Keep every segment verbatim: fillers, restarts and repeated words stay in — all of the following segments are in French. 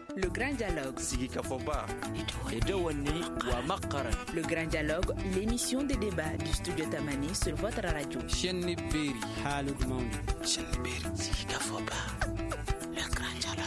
Le grand dialogue. Le grand dialogue, l'émission de débat du studio Tamani sur votre radio. Le grand dialogue.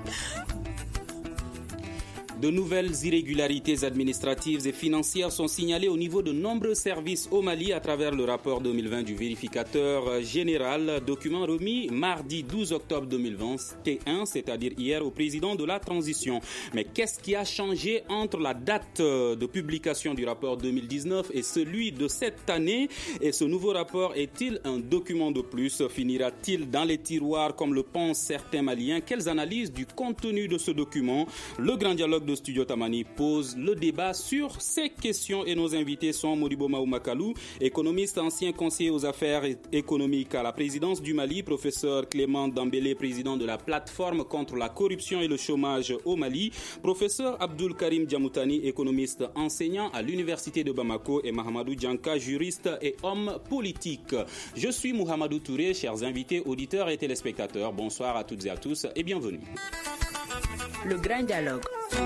De nouvelles irrégularités administratives et financières sont signalées au niveau de nombreux services au Mali à travers le rapport deux mille vingt du vérificateur général, document remis mardi douze octobre deux mille vingt et un, c'est-à-dire hier, au président de la transition. Mais qu'est-ce qui a changé entre la date de publication du rapport deux mille dix-neuf et celui de cette année? Et ce nouveau rapport est-il un document de plus? Finira-t-il dans les tiroirs comme le pensent certains Maliens? Quelles analyses du contenu de ce document? Le grand dialogue de Studio Tamani pose le débat sur ces questions et nos invités sont Modibo Maoumakalou, économiste, ancien conseiller aux affaires économiques à la présidence du Mali, professeur Clément Dambélé, président de la plateforme contre la corruption et le chômage au Mali, professeur Abdul Karim Djamoutani, économiste enseignant à l'université de Bamako et Mahamadou Djanka, juriste et homme politique. Je suis Mouhamadou Touré, chers invités, auditeurs et téléspectateurs. Bonsoir à toutes et à tous et bienvenue. Le grand dialogue.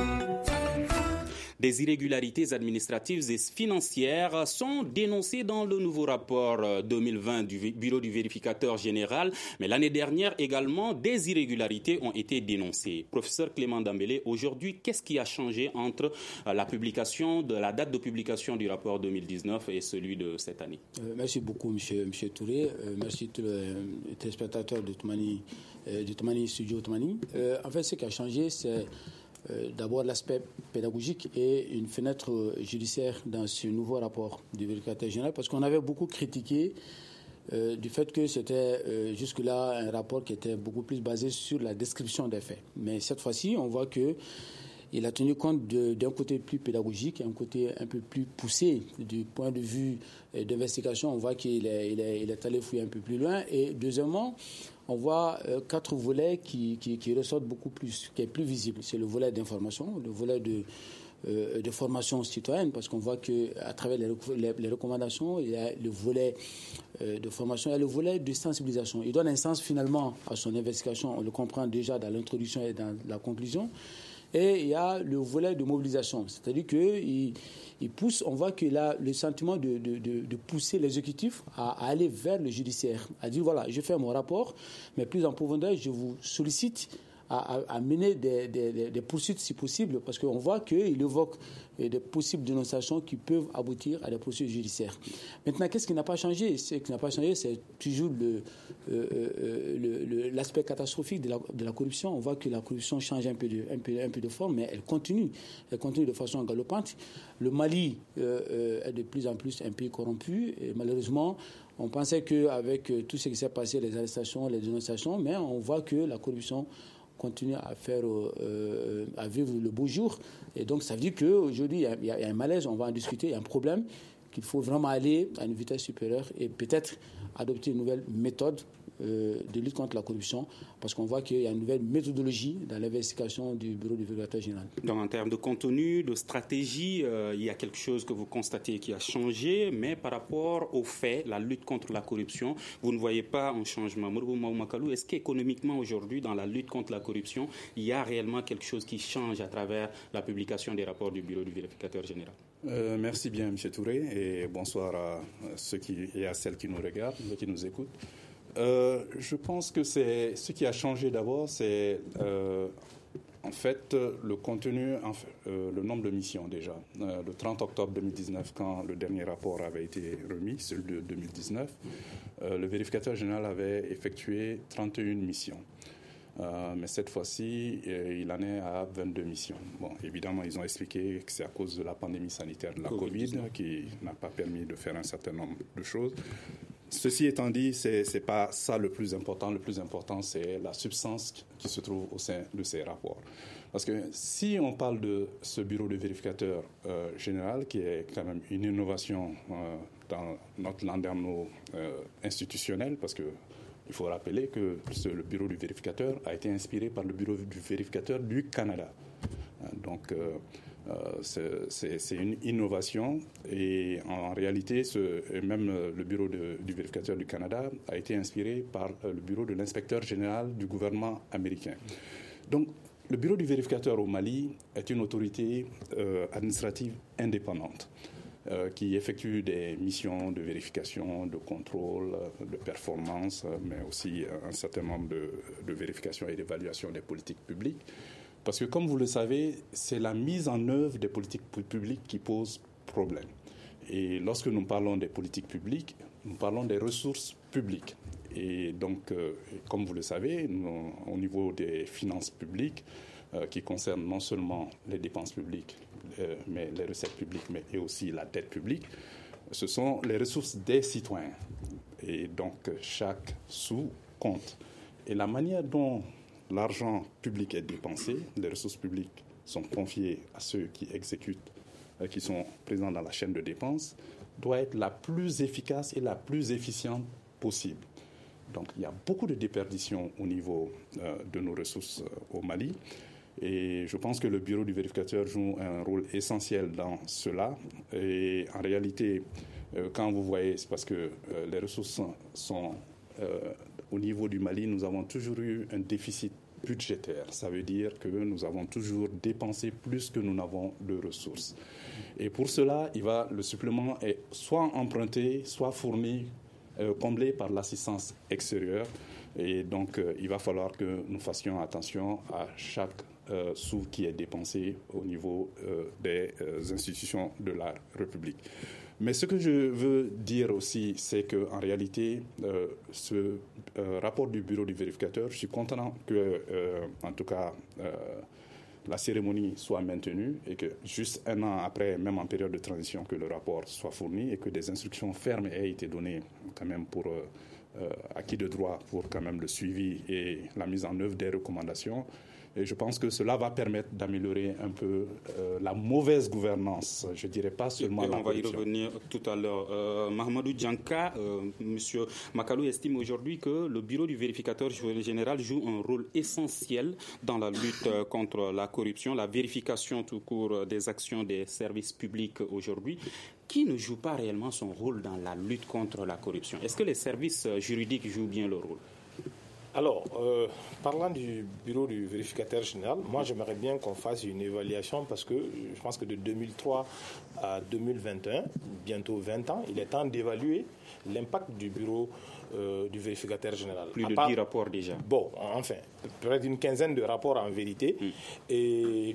Des irrégularités administratives et financières sont dénoncées dans le nouveau rapport deux mille vingt du Bureau du vérificateur général. Mais l'année dernière également, des irrégularités ont été dénoncées. Professeur Clément Dambélé, aujourd'hui, qu'est-ce qui a changé entre la publication, de la date de publication du rapport deux mille dix-neuf et celui de cette année? euh, Merci beaucoup, monsieur, monsieur Touré. Euh, merci tous les téléspectateurs de Toumani, euh, de Toumani Studio Toumani. Euh, en fait, ce qui a changé, c'est Euh, d'abord l'aspect pédagogique et une fenêtre judiciaire dans ce nouveau rapport du vérificateur général, parce qu'on avait beaucoup critiqué euh, du fait que c'était euh, jusque-là un rapport qui était beaucoup plus basé sur la description des faits. Mais cette fois-ci, on voit que il a tenu compte de, d'un côté plus pédagogique, un côté un peu plus poussé du point de vue euh, d'investigation. On voit qu'il est, il est, il est allé fouiller un peu plus loin. Et deuxièmement, on voit euh, quatre volets qui, qui, qui ressortent beaucoup plus, qui est plus visible. C'est le volet d'information, le volet de, euh, de formation citoyenne, parce qu'on voit qu'à travers les, les, les recommandations, il y a le volet euh, de formation, il y a le volet de sensibilisation. Il donne un sens finalement à son investigation, on le comprend déjà dans l'introduction et dans la conclusion. Et il y a le volet de mobilisation, c'est-à-dire qu'il il pousse, on voit qu'il a le sentiment de, de, de, de pousser l'exécutif à, à aller vers le judiciaire, à dire voilà, je fais mon rapport, mais plus en profondeur, je vous sollicite à, à, à mener des, des, des poursuites si possible, parce qu'on voit qu'il évoque des possibles dénonciations qui peuvent aboutir à des poursuites judiciaires. Maintenant, qu'est-ce qui n'a pas changé? Ce qui n'a pas changé, c'est toujours le, euh, le, le, l'aspect catastrophique de la, de la corruption. On voit que la corruption change un peu de, un peu, un peu de forme, mais elle continue. Elle continue de façon galopante. Le Mali euh, est de plus en plus un pays corrompu. Et malheureusement, on pensait qu'avec tout ce qui s'est passé, les arrestations, les dénonciations, mais on voit que la corruption continue à faire, euh, à vivre le beau jour. Et donc, ça veut dire qu'aujourd'hui, il y, y a un malaise, on va en discuter, il y a un problème, qu'il faut vraiment aller à une vitesse supérieure et peut-être adopter une nouvelle méthode euh, de lutte contre la corruption, parce qu'on voit qu'il y a une nouvelle méthodologie dans l'investigation du Bureau du vérificateur général. Donc, en termes de contenu, de stratégie, euh, il y a quelque chose que vous constatez qui a changé, mais par rapport aux faits, la lutte contre la corruption, vous ne voyez pas un changement. Modibo Maoumakalou, est-ce qu'économiquement aujourd'hui, dans la lutte contre la corruption, il y a réellement quelque chose qui change à travers la publication des rapports du Bureau du vérificateur général? Euh, merci bien, M. Touré, et bonsoir à ceux qui, et à celles qui nous regardent, qui nous écoutent. Euh, je pense que c'est, ce qui a changé d'abord, c'est euh, en fait le contenu, enfin, euh, le nombre de missions déjà. Euh, le trente octobre deux mille dix-neuf, quand le dernier rapport avait été remis, celui de deux mille dix-neuf, euh, le vérificateur général avait effectué trente et une missions. Euh, mais cette fois-ci, euh, il en est à vingt-deux missions. Bon, évidemment, ils ont expliqué que c'est à cause de la pandémie sanitaire de la Covid qui n'a pas permis de faire un certain nombre de choses. Ceci étant dit, c'est c'est pas ça le plus important. Le plus important, c'est la substance qui se trouve au sein de ces rapports. Parce que si on parle de ce bureau de vérificateur euh, général, qui est quand même une innovation euh, dans notre landerneau euh, institutionnel, parce que il faut rappeler que ce, le bureau du vérificateur a été inspiré par le bureau du vérificateur du Canada. Donc, euh, euh, c'est, c'est, c'est une innovation et en réalité, ce, et même le bureau de, du vérificateur du Canada a été inspiré par le bureau de l'inspecteur général du gouvernement américain. Donc, le bureau du vérificateur au Mali est une autorité euh, administrative indépendante euh, qui effectue des missions de vérification, de contrôle, de performance, mais aussi un certain nombre de, de vérifications et d'évaluation des politiques publiques. Parce que, comme vous le savez, c'est la mise en œuvre des politiques publiques qui pose problème. Et lorsque nous parlons des politiques publiques, nous parlons des ressources publiques. Et donc, euh, comme vous le savez, nous, au niveau des finances publiques, euh, qui concernent non seulement les dépenses publiques, euh, mais les recettes publiques, mais et aussi la dette publique, ce sont les ressources des citoyens. Et donc, chaque sou compte. Et la manière dont l'argent public est dépensé, les ressources publiques sont confiées à ceux qui exécutent, euh, qui sont présents dans la chaîne de dépenses, doit être la plus efficace et la plus efficiente possible. Donc, il y a beaucoup de déperditions au niveau euh, de nos ressources euh, au Mali. Et je pense que le bureau du vérificateur joue un rôle essentiel dans cela. Et en réalité, euh, quand vous voyez, c'est parce que euh, les ressources sont, sont euh, au niveau du Mali, nous avons toujours eu un déficit budgétaire. Ça veut dire que nous avons toujours dépensé plus que nous n'avons de ressources. Et pour cela, il va, le supplément est soit emprunté, soit fourni, euh, comblé par l'assistance extérieure. Et donc, euh, il va falloir que nous fassions attention à chaque euh, sou qui est dépensé au niveau euh, des euh, institutions de la République. Mais ce que je veux dire aussi, c'est qu'en réalité, euh, ce euh, rapport du bureau du vérificateur, je suis content que, euh, en tout cas, euh, la cérémonie soit maintenue et que juste un an après, même en période de transition, que le rapport soit fourni et que des instructions fermes aient été données quand même pour euh, euh, acquis de droit pour quand même le suivi et la mise en œuvre des recommandations. Et je pense que cela va permettre d'améliorer un peu euh, la mauvaise gouvernance, je ne dirais pas seulement et la on corruption. va y revenir tout à l'heure. Euh, Mahamadou Djanka, euh, M. Makalou estime aujourd'hui que le bureau du vérificateur général joue un rôle essentiel dans la lutte contre la corruption, la vérification tout court des actions des services publics aujourd'hui. Qui ne joue pas réellement son rôle dans la lutte contre la corruption? Est-ce que les services juridiques jouent bien leur rôle? Alors, euh, parlant du bureau du vérificateur général, moi j'aimerais bien qu'on fasse une évaluation parce que je pense que de deux mille trois à deux mille vingt et un, bientôt vingt ans, il est temps d'évaluer l'impact du bureau euh, du vérificateur général. Plus de part, dix rapports déjà. Bon, enfin, près d'une quinzaine de rapports en vérité. Mm. Et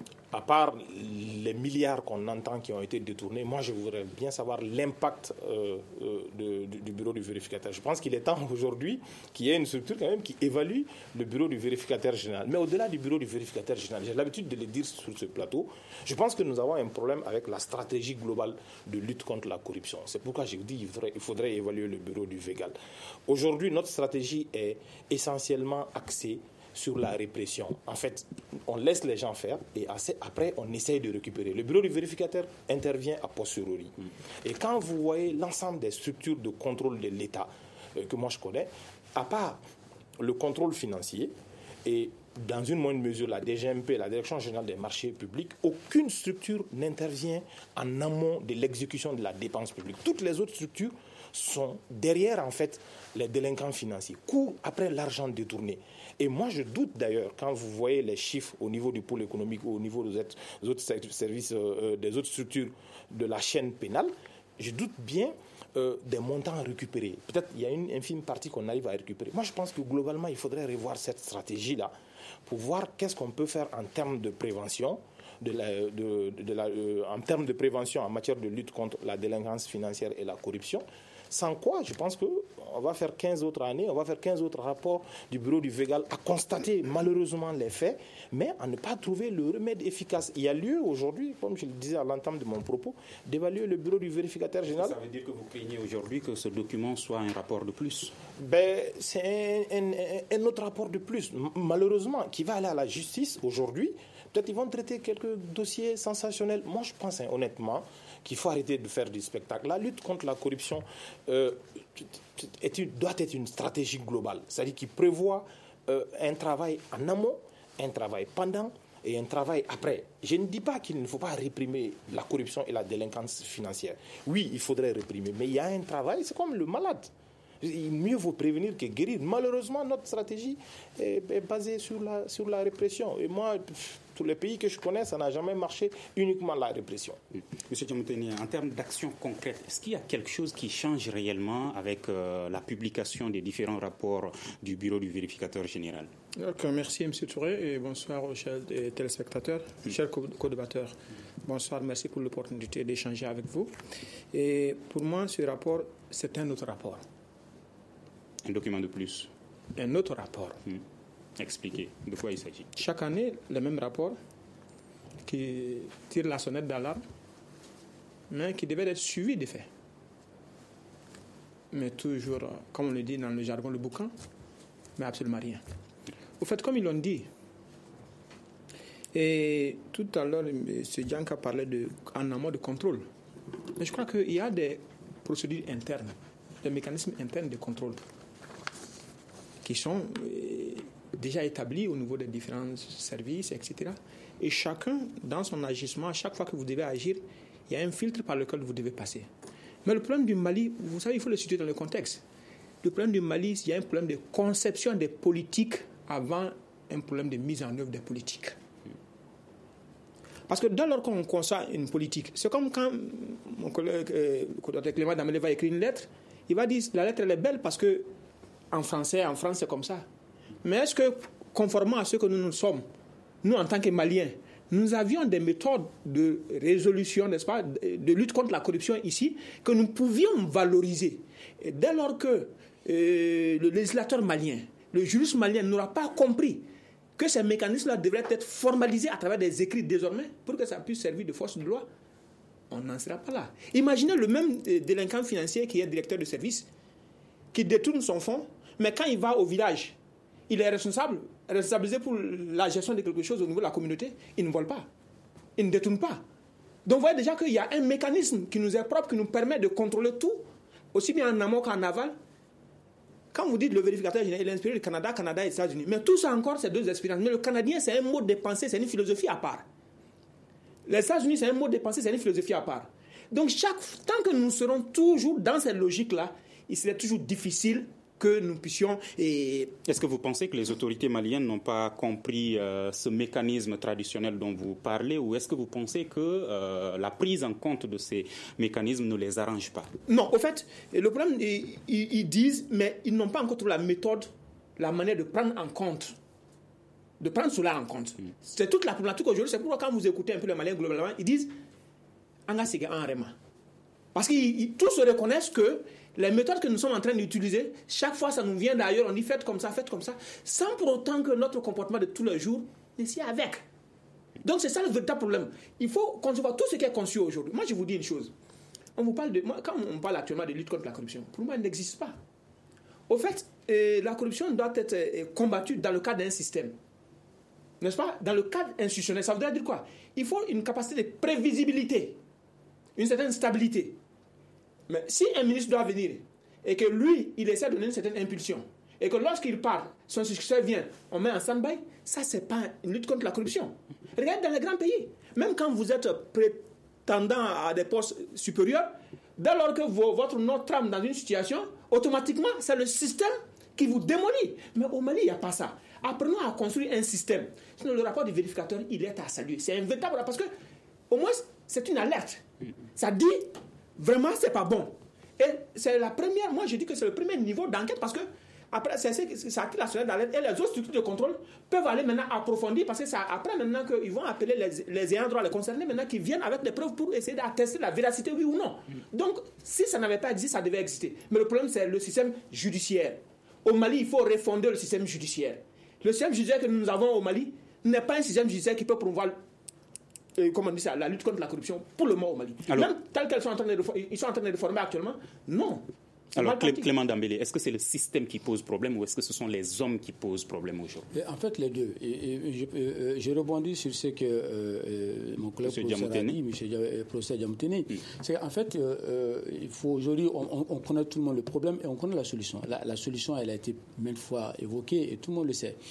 à part les milliards qu'on entend qui ont été détournés, moi je voudrais bien savoir l'impact euh, euh, de, du, du bureau du vérificateur. Je pense qu'il est temps aujourd'hui qu'il y ait une structure quand même qui évalue le bureau du vérificateur général. Mais au-delà du bureau du vérificateur général, j'ai l'habitude de le dire sur ce plateau, je pense que nous avons un problème avec la stratégie globale de lutte contre la corruption. C'est pourquoi je dis qu'il faudrait, il faudrait évaluer le bureau du Végal. Aujourd'hui, notre stratégie est essentiellement axée sur la répression. En fait, on laisse les gens faire et après, on essaye de récupérer. Le bureau du vérificateur intervient a posteriori. Et quand vous voyez l'ensemble des structures de contrôle de l'État euh, que moi je connais, à part le contrôle financier et dans une moindre mesure la D G M P, la Direction générale des marchés publics, aucune structure n'intervient en amont de l'exécution de la dépense publique. Toutes les autres structures sont derrière, en fait, les délinquants financiers, courent après l'argent détourné. Et moi, je doute d'ailleurs, quand vous voyez les chiffres au niveau du pôle économique ou au niveau des autres services, euh, des autres structures de la chaîne pénale, je doute bien euh, des montants récupérés. Peut-être qu'il y a une infime partie qu'on arrive à récupérer. Moi, je pense que globalement, il faudrait revoir cette stratégie-là pour voir qu'est-ce qu'on peut faire en termes de prévention, de la, de, de la, euh, en termes de prévention en matière de lutte contre la délinquance financière et la corruption. Sans quoi, je pense qu'on va faire quinze autres années, on va faire quinze autres rapports du bureau du Végal à constater malheureusement les faits, mais à ne pas trouver le remède efficace. Il y a lieu aujourd'hui, comme je le disais à l'entame de mon propos, d'évaluer le bureau du vérificateur général. Ça veut dire que vous craignez aujourd'hui que ce document soit un rapport de plus? Ben, c'est un, un, un autre rapport de plus, malheureusement, qui va aller à la justice aujourd'hui. Peut-être qu'ils vont traiter quelques dossiers sensationnels. Moi, je pense hein, honnêtement qu'il faut arrêter de faire du spectacle. La lutte contre la corruption euh, est, doit être une stratégie globale, c'est-à-dire qui prévoit euh, un travail en amont, un travail pendant et un travail après. Je ne dis pas qu'il ne faut pas réprimer la corruption et la délinquance financière. Oui, il faudrait réprimer, mais il y a un travail, c'est comme le malade. Mieux vaut prévenir que guérir. Malheureusement, notre stratégie est, est basée sur la, sur la répression. Et moi, pff, tous les pays que je connais, ça n'a jamais marché, uniquement la répression. Monsieur Djamouteni, en termes d'action concrète, est-ce qu'il y a quelque chose qui change réellement avec euh, la publication des différents rapports du Bureau du vérificateur général? Donc, merci M. Touré et bonsoir aux chers téléspectateurs, mmh. chers co-débatteurs. Bonsoir, merci pour l'opportunité d'échanger avec vous. Et pour moi, ce rapport, c'est un autre rapport. Un document de plus? Un autre rapport. Mmh. Expliquez, de quoi il s'agit? Chaque année, le même rapport qui tire la sonnette d'alarme, mais qui devait être suivi des faits. Mais toujours, comme on le dit dans le jargon, le boucan, mais absolument rien. Au fait, comme ils l'ont dit, et tout à l'heure, M. Dianka parlait de, en amont de contrôle. Mais je crois qu'il y a des procédures internes, des mécanismes internes de contrôle qui sont déjà établis au niveau des différents services, et cetera. Et chacun, dans son agissement, à chaque fois que vous devez agir, il y a un filtre par lequel vous devez passer. Mais le problème du Mali, vous savez, il faut le situer dans le contexte. Le problème du Mali, il y a un problème de conception des politiques avant un problème de mise en œuvre des politiques. Parce que dès lors qu'on conçoit une politique, c'est comme quand mon collègue euh, Clément Damélé va écrire une lettre, il va dire la lettre elle est belle parce que en français, en France, c'est comme ça. Mais est-ce que, conformément à ce que nous nous sommes, nous, en tant que Maliens, nous avions des méthodes de résolution, n'est-ce pas, de lutte contre la corruption ici, que nous pouvions valoriser. Et dès lors que euh, le législateur malien, le juriste malien n'aura pas compris que ces mécanismes-là devraient être formalisés à travers des écrits désormais pour que ça puisse servir de force de loi, on n'en sera pas là. Imaginez le même délinquant financier qui est directeur de service, qui détourne son fonds, mais quand il va au village, il est responsable, responsabilisé pour la gestion de quelque chose au niveau de la communauté, il ne vole pas, il ne détourne pas. Donc vous voyez déjà qu'il y a un mécanisme qui nous est propre, qui nous permet de contrôler tout, aussi bien en amont qu'en aval. Quand vous dites le vérificateur général, il est inspiré du Canada, Canada et États-Unis. Mais tout ça encore, c'est deux expériences. Mais le Canadien, c'est un mode de pensée, c'est une philosophie à part. Les États-Unis, c'est un mode de pensée, c'est une philosophie à part. Donc chaque, tant que nous serons toujours dans cette logique-là, il serait toujours difficile que nous puissions... Et... Est-ce que vous pensez que les autorités maliennes n'ont pas compris euh, ce mécanisme traditionnel dont vous parlez, ou est-ce que vous pensez que euh, la prise en compte de ces mécanismes ne les arrange pas? Non, au fait, le problème, ils, ils disent, mais ils n'ont pas encore trouvé la méthode, la manière de prendre en compte, de prendre cela en compte. Mm. C'est toute la problématique aujourd'hui. C'est pourquoi quand vous écoutez un peu les Maliens globalement, ils disent « Anga Siga Anrema ». Parce qu'ils tous se reconnaissent que les méthodes que nous sommes en train d'utiliser, chaque fois ça nous vient d'ailleurs, on dit faites comme ça, faites comme ça, sans pour autant que notre comportement de tous les jours ne s'y avec. Donc c'est ça le véritable problème. Il faut concevoir tout ce qui est conçu aujourd'hui. Moi je vous dis une chose. On vous parle de, moi, quand on parle actuellement de lutte contre la corruption, pour moi elle n'existe pas. Au fait, euh, la corruption doit être euh, combattue dans le cadre d'un système. N'est-ce pas? Dans le cadre institutionnel, ça voudrait dire quoi? Il faut une capacité de prévisibilité, une certaine stabilité. Mais si un ministre doit venir et que lui, il essaie de donner une certaine impulsion et que lorsqu'il part, son successeur vient, on met en stand-by, ça, c'est pas une lutte contre la corruption. Regardez dans les grands pays. Même quand vous êtes prétendant à des postes supérieurs, dès lors que vos, votre nom trame dans une situation, automatiquement, c'est le système qui vous démolit. Mais au Mali, il n'y a pas ça. Apprenons à construire un système. Sinon, le rapport du vérificateur, il est à saluer. C'est un véritable rapport parce que, au moins, c'est une alerte. Ça dit... Vraiment, c'est pas bon. Et c'est la première, moi je dis que c'est le premier niveau d'enquête parce que après, c'est, c'est, ça active la sonnette d'alerte et les autres structures de contrôle peuvent aller maintenant approfondir parce que c'est après maintenant qu'ils vont appeler les, les ayants droit, les concernés maintenant qui viennent avec des preuves pour essayer d'attester la véracité, oui ou non. Donc, si ça n'avait pas existé, ça devait exister. Mais le problème, c'est le système judiciaire. Au Mali, il faut refonder le système judiciaire. Le système judiciaire que nous avons au Mali n'est pas un système judiciaire qui peut promouvoir comment on dit ça, la lutte contre la corruption pour le moment au Mali. Alors, même tel qu'elles sont en train de reformer, ils sont en train de réformer actuellement, non. Alors Clément Dambélé, est-ce que c'est le système qui pose problème ou est-ce que ce sont les hommes qui posent problème aujourd'hui? En fait, les deux. Et, et, je, euh, je rebondis sur ce que euh, mon collègue professeur a dit, M. professeur Djamouteni. Mm. C'est qu'en fait, euh, il faut aujourd'hui, on, on connaît tout le monde le problème et on connaît la solution. La, la solution, elle a été maintes fois évoquée et tout le monde le sait.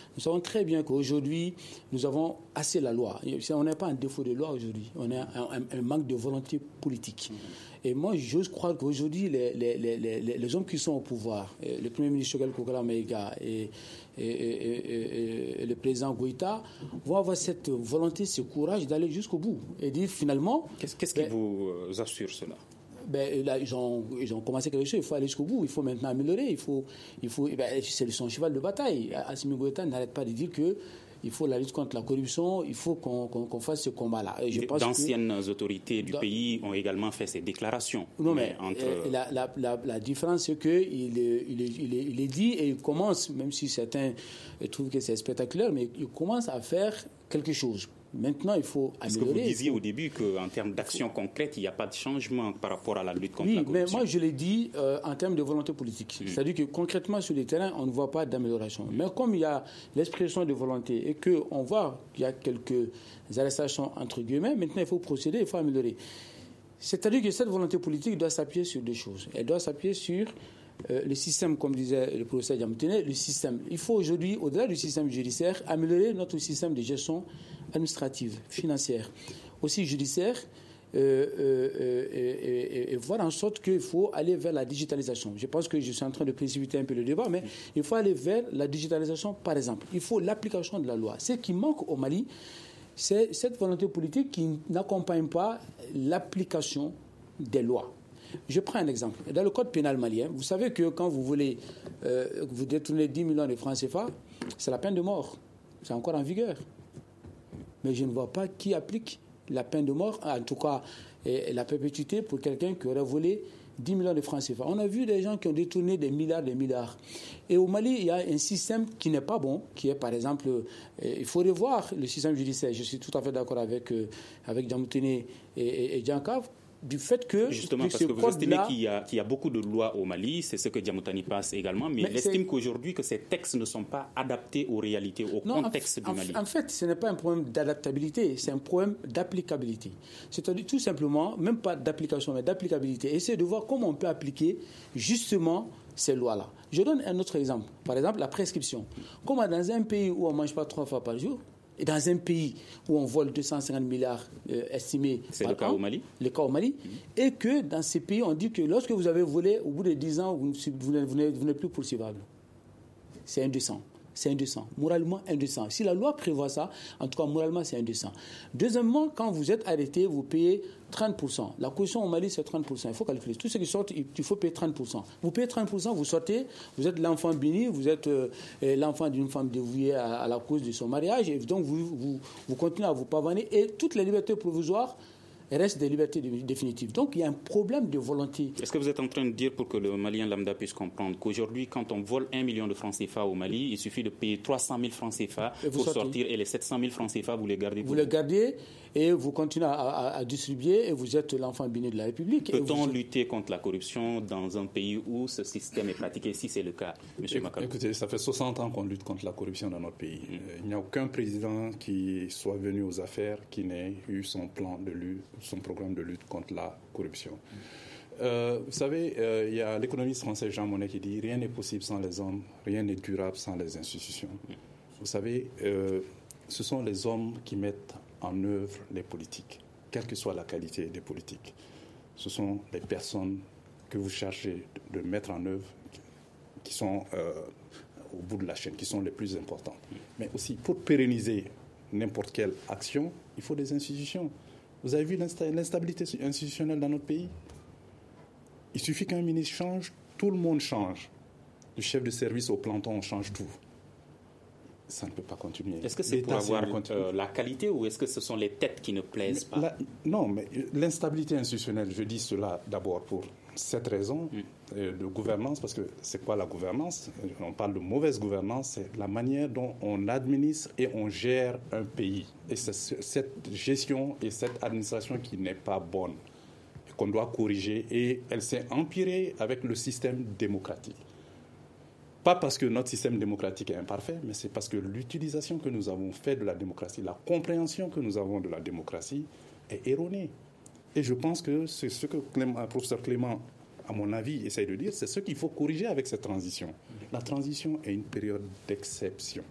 Nous savons très bien qu'aujourd'hui, nous avons assez la loi. On n'est pas un défaut de loi aujourd'hui, on a un, un, un manque de volonté politique. Et moi, j'ose croire qu'aujourd'hui, les, les, les, les, les hommes qui sont au pouvoir, le Premier ministre Choguel Kokala Maïga et, et, et, et, et le président Goïta, vont avoir cette volonté, ce courage d'aller jusqu'au bout. Et dire finalement... Qu'est-ce, qu'est-ce ben, qui vous assure cela? Ben, là, ils ont, ils ont commencé quelque chose, il faut aller jusqu'au bout, il faut maintenant améliorer, il faut, il faut, ben, c'est son cheval de bataille. Assimi Goïta n'arrête pas de dire que il faut la lutte contre la corruption, il faut qu'on, qu'on, qu'on fasse ce combat-là. Et je pense D'anciennes que, autorités du dans, pays ont également fait ces déclarations. Non, mais, mais entre... la, la, la, la différence, c'est qu'il il est, il, est, il, est, il est dit et il commence, même si certains trouvent que c'est spectaculaire, mais il commence à faire quelque chose. Maintenant, il faut améliorer. Parce que vous disiez au début qu'en termes d'action concrète, il n'y a pas de changement par rapport à la lutte contre oui, la corruption. Oui, mais moi, je l'ai dit euh, en termes de volonté politique. Mmh. C'est-à-dire que concrètement, sur le terrain, on ne voit pas d'amélioration. Mmh. Mais comme il y a l'expression de volonté et qu'on voit qu'il y a quelques arrestations entre guillemets, maintenant, il faut procéder, il faut améliorer. C'est-à-dire que cette volonté politique doit s'appuyer sur deux choses. Elle doit s'appuyer sur euh, le système, comme disait le professeur Diamantene, le système. Il faut aujourd'hui, au-delà du système judiciaire, améliorer notre système de gestion administrative, financière, aussi judiciaire, euh, euh, euh, et, et, et voir en sorte qu'il faut aller vers la digitalisation. Je pense que je suis en train de précipiter un peu le débat, mais il faut aller vers la digitalisation, par exemple. Il faut l'application de la loi. Ce qui manque au Mali, c'est cette volonté politique qui n'accompagne pas l'application des lois. Je prends un exemple. Dans le code pénal malien, vous savez que quand vous voulez euh, vous détourner dix millions de francs C F A, c'est la peine de mort. C'est encore en vigueur. Mais je ne vois pas qui applique la peine de mort, en tout cas et la perpétuité pour quelqu'un qui aurait volé dix millions de francs C F A. On a vu des gens qui ont détourné des milliards des milliards. Et au Mali, il y a un système qui n'est pas bon, qui est par exemple, euh, il faut revoir le système judiciaire. Je suis tout à fait d'accord avec, euh, avec Diamantene et, et, et Djankav, du fait que... Justement, parce que vous estimez qu'il y, a, qu'il y a beaucoup de lois au Mali, c'est ce que Diamantene passe également, mais, mais il estime qu'aujourd'hui que ces textes ne sont pas adaptés aux réalités, au non, contexte en, du Mali. En fait, ce n'est pas un problème d'adaptabilité, c'est un problème d'applicabilité. C'est-à-dire tout simplement, même pas d'application, mais d'applicabilité. Essayer de voir comment on peut appliquer justement ces lois-là. Je donne un autre exemple. Par exemple, la prescription. Comment dans un pays où on ne mange pas trois fois par jour, et dans un pays où on vole deux cent cinquante milliards euh, estimés c'est par le cas an, au Mali, le cas au Mali, mmh. et que dans ces pays, on dit que lorsque vous avez volé, au bout de dix ans, vous, vous, vous, vous n'êtes plus poursuivable. C'est indécent. C'est indécent. Moralement indécent. Si la loi prévoit ça, en tout cas, moralement, c'est indécent. Deuxièmement, quand vous êtes arrêté, vous payez trente pour cent. La caution au Mali, c'est trente pour cent. Il faut calculer. Tout ce qui sort, il faut payer trente pour cent. Vous payez trente pour cent, vous sortez, vous êtes l'enfant béni, vous êtes euh, l'enfant d'une femme dévouée à, à la cause de son mariage, et donc vous, vous, vous continuez à vous pavaner, et toutes les libertés provisoires restent des libertés définitives. Donc il y a un problème de volonté. Est-ce que vous êtes en train de dire, pour que le Malien lambda puisse comprendre, qu'aujourd'hui, quand on vole un million de francs C F A au Mali, il suffit de payer trois cent mille francs C F A pour sortez. sortir, et les sept cent mille francs C F A, vous les gardez pour vous les gardez et vous continuez à, à, à distribuer, et vous êtes l'enfant béni de la République. Peut-on vous... lutter contre la corruption dans un pays où ce système est pratiqué, si c'est le cas, M. Makalo? Écoutez, ça fait soixante ans qu'on lutte contre la corruption dans notre pays. Mmh. Il n'y a aucun président qui soit venu aux affaires qui n'ait eu son plan de lutte, son programme de lutte contre la corruption. Mmh. Euh, vous savez, euh, il y a l'économiste français Jean Monnet qui dit « Rien n'est possible sans les hommes, rien n'est durable sans les institutions. Mmh. » Vous savez, euh, ce sont les hommes qui mettent en œuvre les politiques, quelle que soit la qualité des politiques. Ce sont les personnes que vous cherchez de mettre en œuvre qui sont euh, au bout de la chaîne, qui sont les plus importantes. Mais aussi, pour pérenniser n'importe quelle action, il faut des institutions. Vous avez vu l'insta- l'instabilité institutionnelle dans notre pays? Il suffit qu'un ministre change, tout le monde change. Du chef de service au planton, on change tout. Ça ne peut pas continuer. Est-ce que c'est L'État, pour avoir c'est euh, la qualité, ou est-ce que ce sont les têtes qui ne plaisent mais pas? la, Non, mais l'instabilité institutionnelle, je dis cela d'abord pour cette raison mm. euh, de gouvernance, parce que c'est quoi la gouvernance? On parle de mauvaise gouvernance, c'est la manière dont on administre et on gère un pays. Et c'est cette gestion et cette administration qui n'est pas bonne, qu'on doit corriger, et elle s'est empirée avec le système démocratique. Pas parce que notre système démocratique est imparfait, mais c'est parce que l'utilisation que nous avons faite de la démocratie, la compréhension que nous avons de la démocratie est erronée. Et je pense que c'est ce que le professeur Clément à mon avis, essaye de dire, c'est ce qu'il faut corriger avec cette transition. La transition est une période d'exception.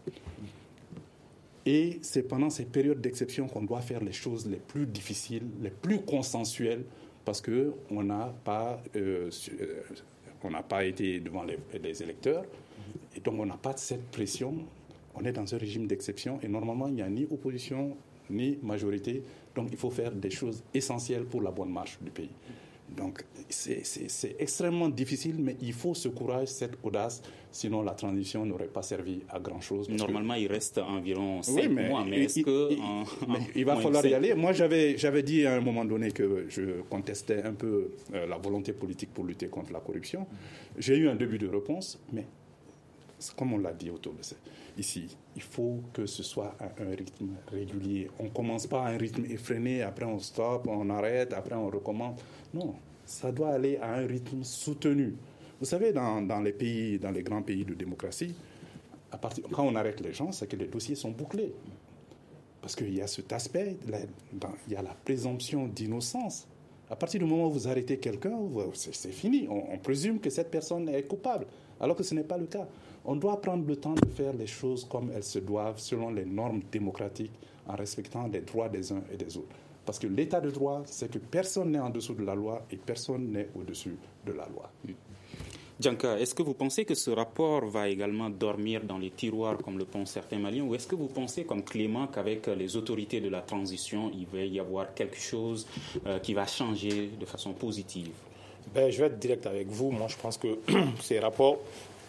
Et c'est pendant ces périodes d'exception qu'on doit faire les choses les plus difficiles, les plus consensuelles, parce qu'on n'a pas, euh, on n'a pas été devant les, les électeurs, et donc on n'a pas cette pression. On est dans un régime d'exception, et normalement, il n'y a ni opposition, ni majorité. Donc, il faut faire des choses essentielles pour la bonne marche du pays. Donc, c'est, c'est, c'est extrêmement difficile, mais il faut ce courage, cette audace. Sinon, la transition n'aurait pas servi à grand-chose. Normalement, que... il reste environ cinq oui, mais mois, mais il, est-ce que... Il, en, mais en, il va en falloir y aller. Moi, j'avais, j'avais dit à un moment donné que je contestais un peu euh, la volonté politique pour lutter contre la corruption. J'ai eu un début de réponse, mais comme on l'a dit autour de ça, ici, il faut que ce soit à un rythme régulier. On ne commence pas à un rythme effréné, après on stoppe, on arrête, après on recommence. Non, ça doit aller à un rythme soutenu. Vous savez, dans, dans les pays, dans les grands pays de démocratie, à partir, quand on arrête les gens, c'est que les dossiers sont bouclés. Parce qu'il y a cet aspect, il y a la présomption d'innocence. À partir du moment où vous arrêtez quelqu'un, c'est, c'est fini. On, on présume que cette personne est coupable, alors que ce n'est pas le cas. On doit prendre le temps de faire les choses comme elles se doivent, selon les normes démocratiques, en respectant les droits des uns et des autres. Parce que l'état de droit, c'est que personne n'est en dessous de la loi et personne n'est au-dessus de la loi. Djanka, est-ce que vous pensez que ce rapport va également dormir dans les tiroirs, comme le pensent certains Maliens, ou est-ce que vous pensez, comme Clément, qu'avec les autorités de la transition, il va y avoir quelque chose euh, qui va changer de façon positive? Ben, je vais être direct avec vous. Moi, je pense que ces rapports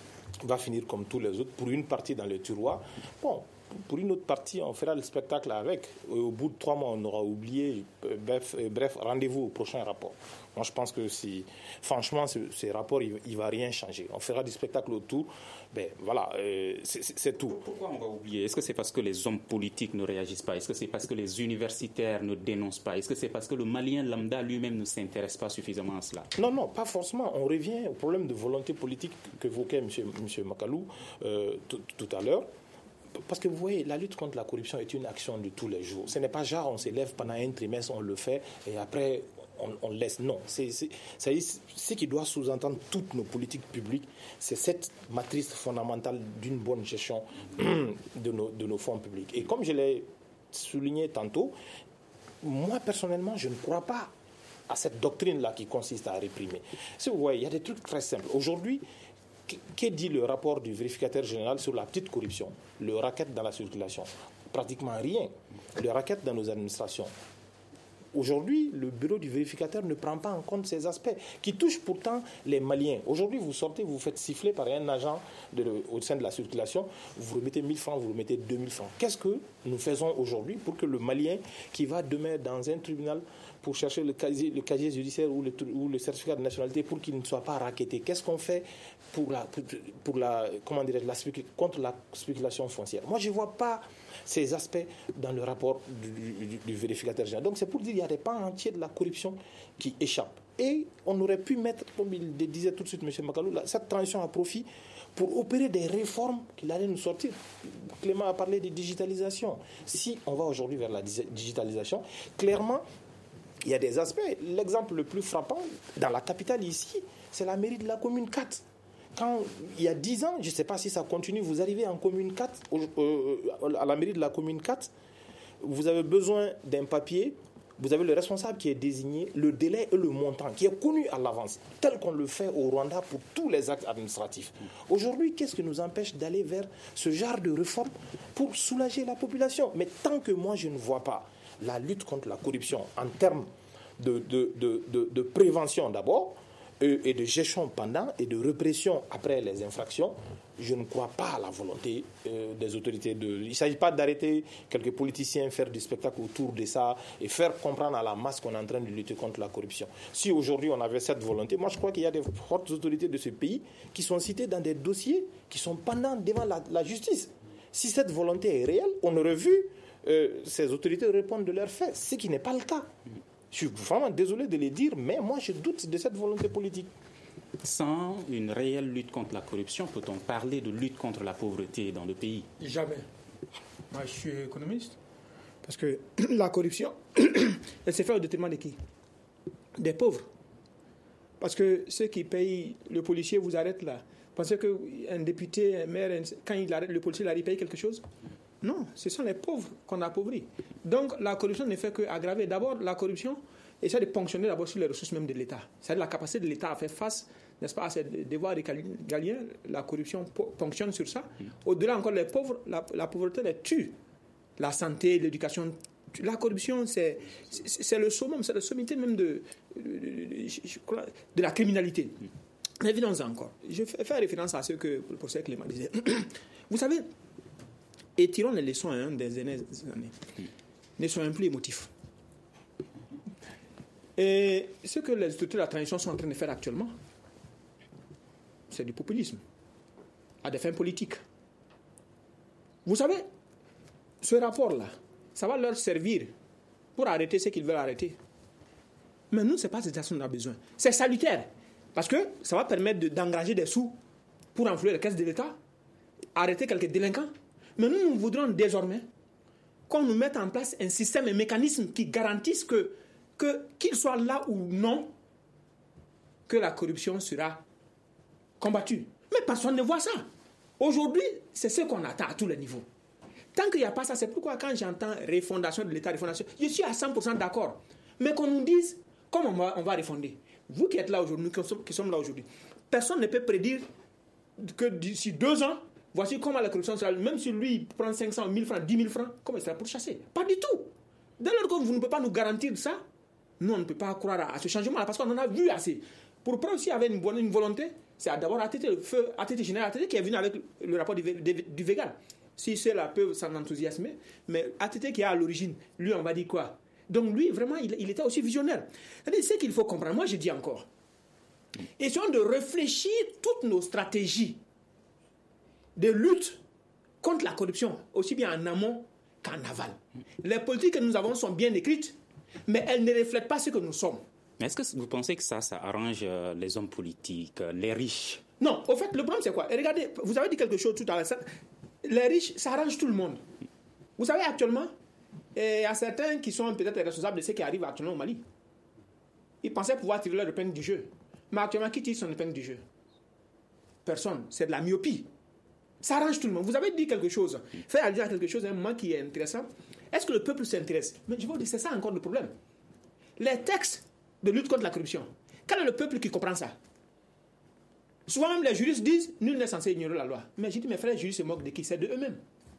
va finir comme tous les autres, pour une partie dans le tiroir. Bon, pour une autre partie, on fera le spectacle avec. Au bout de trois mois, on aura oublié. Bref, bref rendez-vous au prochain rapport. Moi, je pense que si, franchement, ce, ces rapports, il ne va rien changer. On fera du spectacle autour. Ben, voilà, euh, c'est, c'est, c'est tout. Pourquoi on va oublier? Est-ce que c'est parce que les hommes politiques ne réagissent pas? Est-ce que c'est parce que les universitaires ne dénoncent pas? Est-ce que c'est parce que le Malien lambda lui-même ne s'intéresse pas suffisamment à cela? Non, non, pas forcément. On revient au problème de volonté politique qu'évoquait M. Makalou euh, tout, tout à l'heure. Parce que vous voyez, la lutte contre la corruption est une action de tous les jours. Ce n'est pas genre on s'élève pendant un trimestre, on le fait et après on, on laisse. Non, c'est, c'est, c'est ce qui doit sous-entendre toutes nos politiques publiques. C'est cette matrice fondamentale d'une bonne gestion de nos, de nos fonds publics. Et comme je l'ai souligné tantôt, moi personnellement, je ne crois pas à cette doctrine-là qui consiste à réprimer. Si vous voyez, il y a des trucs très simples. Aujourd'hui, que dit le rapport du vérificateur général sur la petite corruption, le racket dans la circulation? Pratiquement rien. Le racket dans nos administrations. Aujourd'hui, le bureau du vérificateur ne prend pas en compte ces aspects qui touchent pourtant les Maliens. Aujourd'hui, vous sortez, vous vous faites siffler par un agent de, au sein de la circulation, vous remettez mille francs, vous remettez deux mille francs. Qu'est-ce que nous faisons aujourd'hui pour que le Malien qui va demain dans un tribunal pour chercher le casier, le casier judiciaire ou le, ou le certificat de nationalité pour qu'il ne soit pas racketté? Qu'est-ce qu'on fait pour la, pour, pour la, comment dirais-je, la, contre la spéculation foncière? Moi, je ne vois pas ces aspects dans le rapport du, du, du vérificateur général. Donc, c'est pour dire qu'il y a des pans entiers de la corruption qui échappent. Et on aurait pu mettre, comme il le disait tout de suite M. Makalou, cette transition à profit pour opérer des réformes qui allaient nous sortir. Clément a parlé de digitalisation. Si on va aujourd'hui vers la digitalisation, clairement, il y a des aspects. L'exemple le plus frappant, dans la capitale ici, c'est la mairie de la commune quatre. Quand, il y a dix ans, je ne sais pas si ça continue, vous arrivez en commune quatre, euh, à la mairie de la commune quatre, vous avez besoin d'un papier, vous avez le responsable qui est désigné, le délai et le montant qui est connu à l'avance, tel qu'on le fait au Rwanda pour tous les actes administratifs. Aujourd'hui, qu'est-ce qui nous empêche d'aller vers ce genre de réforme pour soulager la population? Mais tant que moi, je ne vois pas la lutte contre la corruption en termes de, de, de, de, de prévention d'abord, et de gestion pendant et de répression après les infractions, je ne crois pas à la volonté euh, des autorités. De... Il ne s'agit pas d'arrêter quelques politiciens, faire du spectacle autour de ça et faire comprendre à la masse qu'on est en train de lutter contre la corruption. Si aujourd'hui on avait cette volonté, moi je crois qu'il y a des fortes autorités de ce pays qui sont citées dans des dossiers qui sont pendants devant la, la justice. Si cette volonté est réelle, on aurait vu euh, ces autorités répondre de leurs faits, ce qui n'est pas le cas. Je suis vraiment désolé de le dire, mais moi je doute de cette volonté politique. Sans une réelle lutte contre la corruption, peut-on parler de lutte contre la pauvreté dans le pays? Jamais. Moi je suis économiste. Parce que la corruption, elle se fait au détriment de qui? Des pauvres. Parce que ceux qui payent, le policier vous arrête là. Pensez qu'un député, un maire, quand il arrête le policier, il paye quelque chose? Non, ce sont les pauvres qu'on appauvrit. Donc la corruption ne fait qu'aggraver. D'abord, la corruption essaie de ponctionner d'abord sur les ressources même de l'État. C'est-à-dire la capacité de l'État à faire face, n'est-ce pas, à ses devoirs régaliens. La corruption ponctionne sur ça. Au-delà encore, les pauvres, la, la pauvreté les tue. La santé, l'éducation. La corruption, c'est, c'est, c'est le summum, c'est la sommité même de, de, de, de la criminalité. Mais venons encore. Je vais faire référence à ce que le professeur Clément disait. Vous savez, et tirons les leçons hein, des années, années. Ne soyons plus émotifs. Et ce que les structures de la transition sont en train de faire actuellement, c'est du populisme, à des fins politiques. Vous savez, ce rapport-là, ça va leur servir pour arrêter ce qu'ils veulent arrêter. Mais nous, ce n'est pas ce dont on a besoin. C'est salutaire, parce que ça va permettre de, d'engager des sous pour enflouer les caisses de l'État, arrêter quelques délinquants. Mais nous, nous voudrons désormais qu'on nous mette en place un système, un mécanisme qui garantisse que, que qu'il soit là ou non, que la corruption sera combattue. Mais personne ne voit ça. Aujourd'hui, c'est ce qu'on attend à tous les niveaux. Tant qu'il n'y a pas ça, c'est pourquoi quand j'entends refondation de l'État, refondation, je suis à cent pour cent d'accord. Mais qu'on nous dise comment on va, on va refonder. Vous qui êtes là aujourd'hui, nous qui sommes, qui sommes là aujourd'hui, personne ne peut prédire que d'ici deux ans, voici comment la corruption sera. Même si lui il prend cinq cents, mille francs, dix mille francs, comment il sera pourchassé? Pas du tout. Dès lors que vous ne pouvez pas nous garantir ça, nous on ne peut pas croire à ce changement-là parce qu'on en a vu assez. Pour preuve, s'il y avait une, bonne, une volonté, c'est d'abord A T T, le feu A T T général A T T qui est venu avec le rapport du, du, du Végal. Si ceux-là peuvent s'en enthousiasmer, mais A T T qui est à l'origine, lui on va dire quoi? Donc lui, vraiment, il, il était aussi visionnaire. C'est-à-dire, ce qu'il faut comprendre, moi je dis encore, essayons de réfléchir toutes nos stratégies de lutte contre la corruption, aussi bien en amont qu'en aval. Les politiques que nous avons sont bien écrites, mais elles ne reflètent pas ce que nous sommes. Mais est-ce que vous pensez que ça, ça arrange les hommes politiques, les riches? Non, au fait, le problème c'est quoi? Et regardez, vous avez dit quelque chose tout à l'heure. Ça, les riches, ça arrange tout le monde. Vous savez, actuellement, il y a certains qui sont peut-être responsables de ce qui arrive actuellement au Mali. Ils pensaient pouvoir tirer leur épingle du jeu. Mais actuellement, qui tire son épingle du jeu? Personne. C'est de la myopie. Ça arrange tout le monde. Vous avez dit quelque chose. Faire allusion à quelque chose, un moment qui est intéressant. Est-ce que le peuple s'intéresse? Mais je vous dis, c'est ça encore le problème. Les textes de lutte contre la corruption, quel est le peuple qui comprend ça? Souvent même les juristes disent, nul n'est censé ignorer la loi. Mais j'ai dit, mes frères juristes se moquent de qui? C'est de eux-mêmes.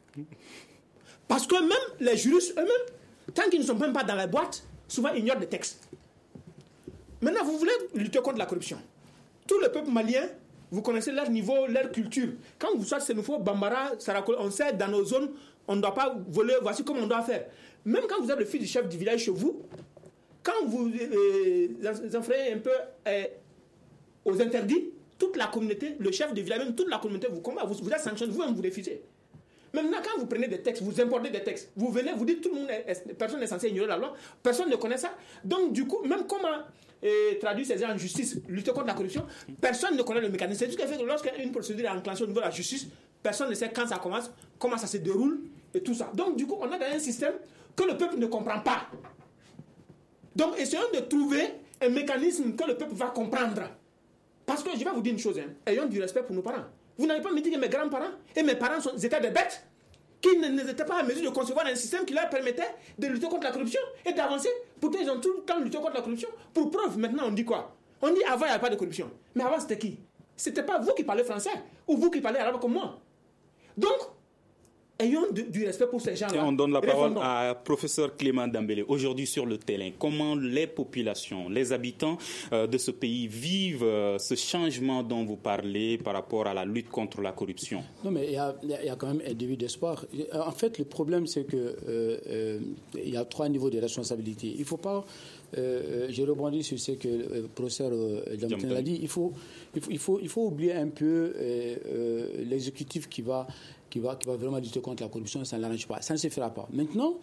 Parce que même les juristes eux-mêmes, tant qu'ils ne sont même pas dans la boîte, souvent ignorent des textes. Maintenant, vous voulez lutter contre la corruption. Tout le peuple malien, vous connaissez leur niveau, leur culture. Quand vous sortez Sénoufo, Bambara, Sarakol, on sait dans nos zones, on ne doit pas voler, voici comment on doit faire. Même quand vous êtes le fils du chef du village chez vous, quand vous euh, enfreignez un peu euh, aux interdits, toute la communauté, le chef du village, même toute la communauté vous combat, vous, vous êtes sanctionné, vous-même vous refusez. Maintenant, quand vous prenez des textes, vous importez des textes, vous venez, vous dites tout le monde, est, personne n'est censé ignorer la loi, personne ne connaît ça. Donc, du coup, même comment euh, traduire ces gens en justice, lutter contre la corruption, personne ne connaît le mécanisme. C'est ce qui fait que lorsqu'une procédure est enclenchée au niveau de la justice, personne ne sait quand ça commence, comment ça se déroule et tout ça. Donc, du coup, on a dans un système que le peuple ne comprend pas. Donc, essayons de trouver un mécanisme que le peuple va comprendre. Parce que je vais vous dire une chose, hein, ayons du respect pour nos parents. Vous n'avez pas me dire que mes grands-parents et mes parents sont, étaient des bêtes qui n'étaient pas en mesure de concevoir un système qui leur permettait de lutter contre la corruption et d'avancer. Pourtant, ils ont tout le temps lutté contre la corruption. Pour preuve, maintenant, on dit quoi? On dit avant, il n'y avait pas de corruption. Mais avant, c'était qui? C'était pas vous qui parlez français ou vous qui parlez arabe comme moi. Donc, ayons de, du respect pour ces gens-là. Et on donne la parole à professeur Clément Dambélé. Aujourd'hui sur le terrain, comment les populations, les habitants euh, de ce pays vivent euh, ce changement dont vous parlez par rapport à la lutte contre la corruption? Non, mais il y a, il y a quand même un début d'espoir. En fait, le problème, c'est que euh, euh, il y a trois niveaux de responsabilité. Il ne faut pas... Euh, je rebondis sur ce que le professeur euh, Diamantine a dit. Il faut, il, faut, il, faut, il faut oublier un peu euh, euh, l'exécutif qui va... Qui va, qui va vraiment lutter contre la corruption, ça ne l'arrange pas. Ça ne se fera pas. Maintenant,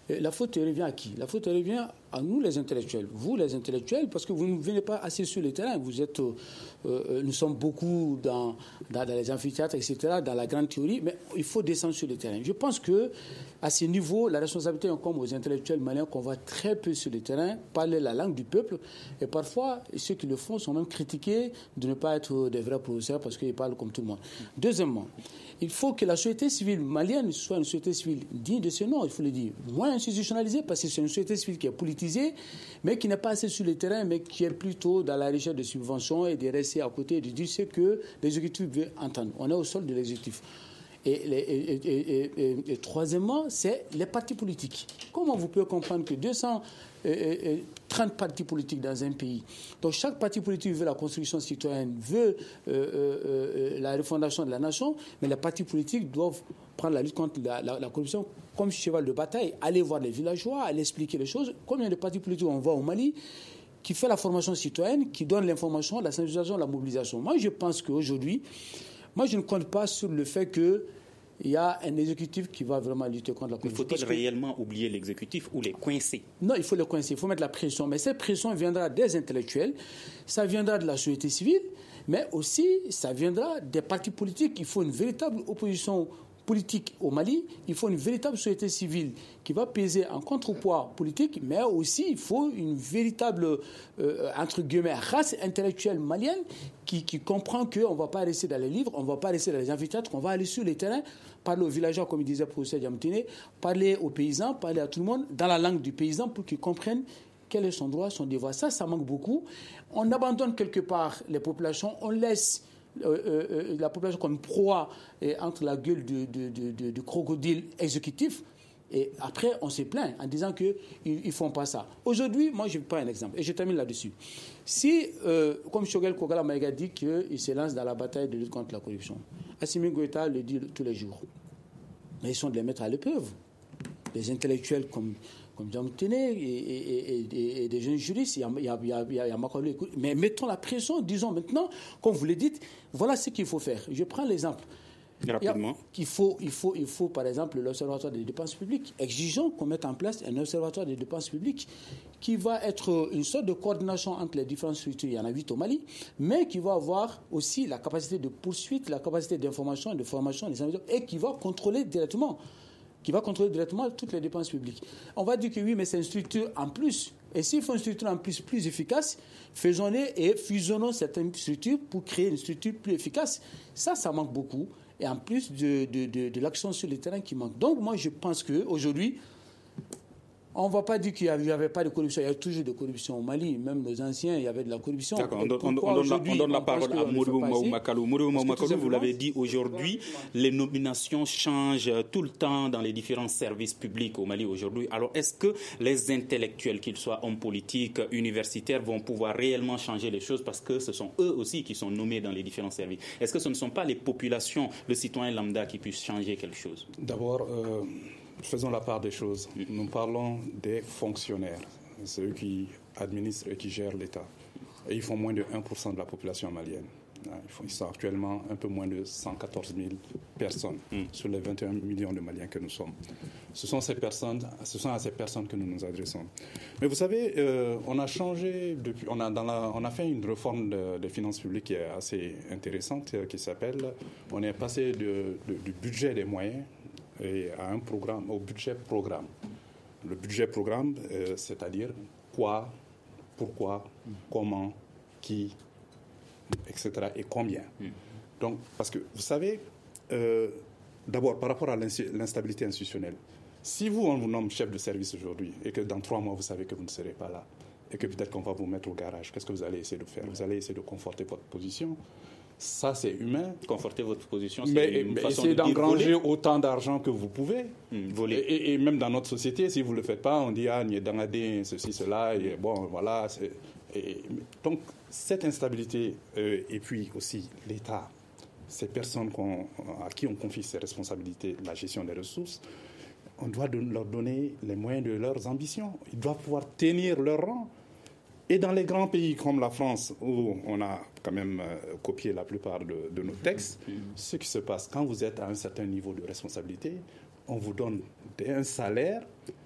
la faute revient à qui? La faute revient à nous, les intellectuels. Vous, les intellectuels, parce que vous ne venez pas assez sur le terrain. Vous êtes, euh, nous sommes beaucoup dans, dans, dans les amphithéâtres, et cetera, dans la grande théorie, mais il faut descendre sur le terrain. Je pense que à ce niveau, la responsabilité incombe aux intellectuels maliens qu'on voit très peu sur le terrain, parler la langue du peuple, et parfois, ceux qui le font sont même critiqués de ne pas être des vrais professeurs parce qu'ils parlent comme tout le monde. Deuxièmement, il faut que la société civile malienne soit une société civile digne de ce nom, il faut le dire, moins institutionnalisée, parce que c'est une société civile qui est politisée, mais qui n'est pas assez sur le terrain, mais qui est plutôt dans la recherche de subventions et de rester à côté et de dire ce que l'exécutif veut entendre. On est au sol de l'exécutif. Et, et, et, et, et, et troisièmement, c'est les partis politiques. Comment vous pouvez comprendre que deux cent trente partis politiques dans un pays, donc chaque parti politique veut la construction citoyenne, veut euh, euh, la refondation de la nation, mais les partis politiques doivent prendre la lutte contre la, la, la corruption comme cheval de bataille, aller voir les villageois, aller expliquer les choses. Combien de partis politiques on voit au Mali qui fait la formation citoyenne, qui donne l'information, la sensibilisation, la mobilisation? Moi, je pense qu'aujourd'hui, moi, je ne compte pas sur le fait que il y a un exécutif qui va vraiment lutter contre la corruption. Mais faut-il réellement oublier l'exécutif ou les coincer? Non, il faut les coincer, il faut mettre la pression. Mais cette pression viendra des intellectuels, ça viendra de la société civile, mais aussi ça viendra des partis politiques. Il faut une véritable opposition politique au Mali, il faut une véritable société civile qui va peser en contrepoids politique, mais aussi il faut une véritable, euh, entre guillemets, race intellectuelle malienne qui, qui comprend qu'on ne va pas rester dans les livres, on ne va pas rester dans les amphithéâtres, qu'on va aller sur les terrains, parler aux villageois, comme il disait le professeur Diamantine, parler aux paysans, parler à tout le monde dans la langue du paysan pour qu'ils comprennent quel est son droit, son devoir. Ça, ça manque beaucoup. On abandonne quelque part les populations, on laisse Euh, euh, la population comme proie euh, entre la gueule du de, de, de, de crocodile exécutif, et après on se plaint en disant qu'ils ne font pas ça. Aujourd'hui, moi je prends un exemple et je termine là-dessus. Si, euh, comme Choguel Kogala Maïga dit qu'il se lance dans la bataille de lutte contre la corruption, Assimi Goïta le dit tous les jours, mais ils sont de les mettre à l'épreuve. Les intellectuels comme comme Jean Moutené et, et, et, et des jeunes juristes, il y a, il y a, il y a, il y a Macaulay. Mais mettons la pression, disons maintenant, comme vous le dites, voilà ce qu'il faut faire. Je prends l'exemple. Rapidement. Il faut, il faut, il faut, par exemple, l'Observatoire des dépenses publiques. Exigeons qu'on mette en place un Observatoire des dépenses publiques qui va être une sorte de coordination entre les différentes structures. Il y en a huit au Mali, mais qui va avoir aussi la capacité de poursuite, la capacité d'information et de formation des investisseurs, et qui va contrôler directement. qui va contrôler directement toutes les dépenses publiques. On va dire que oui, mais c'est une structure en plus. Et s'il faut une structure en plus plus efficace, faisons-les et fusionnons certaines structures pour créer une structure plus efficace. Ça, ça manque beaucoup. Et en plus de, de, de, de l'action sur le terrain qui manque. Donc moi, je pense qu'aujourd'hui, on ne va pas dire qu'il n'y avait pas de corruption. Il y a toujours de corruption au Mali. Même nos anciens, il y avait de la corruption. D'accord. On, on, on, donne la, on donne la parole à Modibo Mahamadou. Modibo Mahamadou, vous l'avez dit, aujourd'hui, les nominations changent tout le temps dans les différents services publics au Mali aujourd'hui. Alors, est-ce que les intellectuels, qu'ils soient hommes politiques, universitaires, vont pouvoir réellement changer les choses parce que ce sont eux aussi qui sont nommés dans les différents services? Est-ce que ce ne sont pas les populations, le citoyen lambda qui puissent changer quelque chose? D'abord, euh... faisons la part des choses. Nous parlons des fonctionnaires, ceux qui administrent et qui gèrent l'État. Et ils font moins de un pour cent de la population malienne. Ils sont actuellement un peu moins de cent quatorze mille personnes mm. sur les vingt et un millions de Maliens que nous sommes. Ce sont, ces personnes, ce sont à ces personnes que nous nous adressons. Mais vous savez, euh, on a changé, depuis, on, a dans la, on a fait une réforme de, des finances publiques qui est assez intéressante, qui s'appelle, on est passé de, de, du budget des moyens et à un programme, au budget programme. Le budget programme, euh, c'est-à-dire quoi, pourquoi, mm. comment, qui, et cetera et combien. Mm. Donc, parce que vous savez, euh, d'abord par rapport à l'instabilité institutionnelle, si vous, on vous nomme chef de service aujourd'hui et que dans trois mois, vous savez que vous ne serez pas là et que peut-être qu'on va vous mettre au garage, qu'est-ce que vous allez essayer de faire? Vous allez essayer de conforter votre position. Ça, c'est humain. Conforter votre position, c'est mais, une mais façon essayez de d'engranger autant d'argent que vous pouvez. Mmh, voler. Et, et, et même dans notre société, si vous ne le faites pas, on dit « Ah, n'y est dangadé, ceci, cela. » Et bon, voilà. Et, donc, cette instabilité, euh, et puis aussi l'État, ces personnes qu'on, à qui on confie ces responsabilités, la gestion des ressources, on doit de, leur donner les moyens de leurs ambitions. Ils doivent pouvoir tenir leur rang. Et dans les grands pays comme la France, où on a quand même euh, copié la plupart de, de nos textes, mmh. ce qui se passe, quand vous êtes à un certain niveau de responsabilité, on vous donne un salaire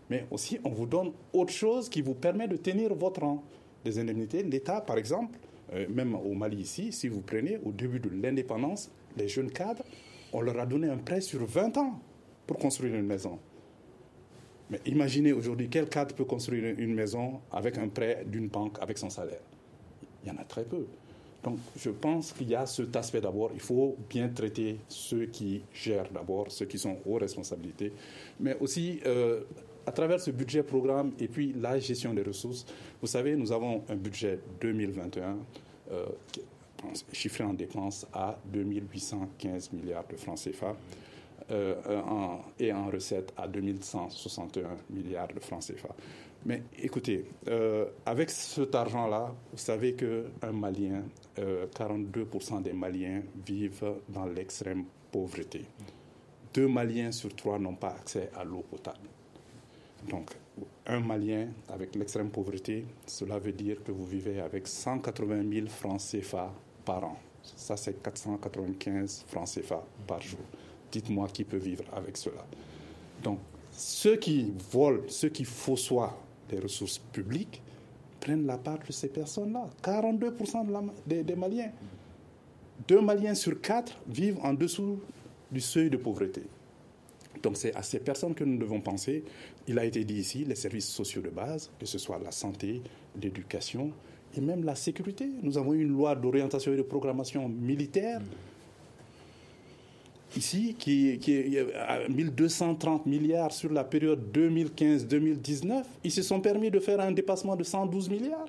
mais aussi on vous donne autre chose qui vous permet de tenir votre rang. Des indemnités, l'État, par exemple, euh, même au Mali ici, si vous prenez au début de l'indépendance, les jeunes cadres, on leur a donné un prêt sur vingt ans pour construire une maison. Mais imaginez aujourd'hui, quel cadre peut construire une maison avec un prêt d'une banque avec son salaire? Il y en a très peu. Donc je pense qu'il y a cet aspect d'abord. Il faut bien traiter ceux qui gèrent d'abord, ceux qui sont aux responsabilités. Mais aussi, euh, à travers ce budget programme et puis la gestion des ressources, vous savez, nous avons un budget deux mille vingt et un euh, chiffré en dépenses à deux mille huit cent quinze milliards de francs C F A. Euh, en, et en recettes à deux mille cent soixante et un milliards de francs C F A. Mais écoutez, euh, avec cet argent-là, vous savez qu'un Malien, euh, quarante-deux pour cent des Maliens vivent dans l'extrême pauvreté. Deux Maliens sur trois n'ont pas accès à l'eau potable. Donc, un Malien avec l'extrême pauvreté, cela veut dire que vous vivez avec cent quatre-vingt mille francs C F A par an. Ça, c'est quatre cent quatre-vingt-quinze francs C F A par jour. Dites-moi qui peut vivre avec cela. Donc, ceux qui volent, ceux qui faussoient les ressources publiques prennent la part de ces personnes-là. quarante-deux pour cent de la, des, des Maliens. Deux Maliens sur quatre vivent en dessous du seuil de pauvreté. Donc, c'est à ces personnes que nous devons penser. Il a été dit ici, les services sociaux de base, que ce soit la santé, l'éducation et même la sécurité. Nous avons une loi d'orientation et de programmation militaire ici, qui, qui est à mille deux cent trente milliards sur la période deux mille quinze deux mille dix-neuf, ils se sont permis de faire un dépassement de cent douze milliards.